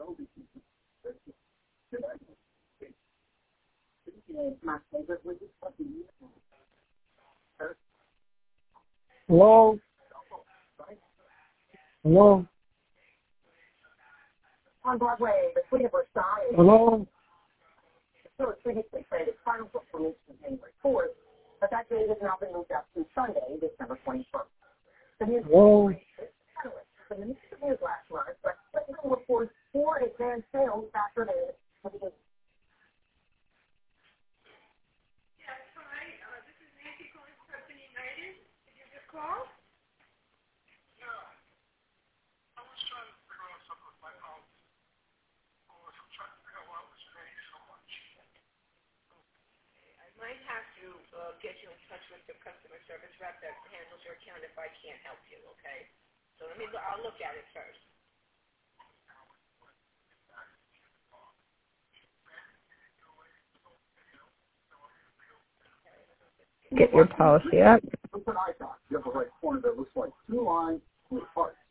Hello? Hello? On Broadway, between Versailles. Hello? So it's previously said its final performance was January 4th, but that date has now been moved up to Sunday, December 21st. The music the music news last month, but Clinton reports 4 advanced sales factored in. Yes, hi. This is Nancy calling from Preston United. Did you just call? I was trying to figure out something with my house. I'm trying to figure out why I was paying so much. I might have to get you in touch with the customer service rep that handles your account if I can't help you, okay? So I'll look at it first. Get your policy up. Look at eye doc. You have a right corner that looks like 2 lines with hearts.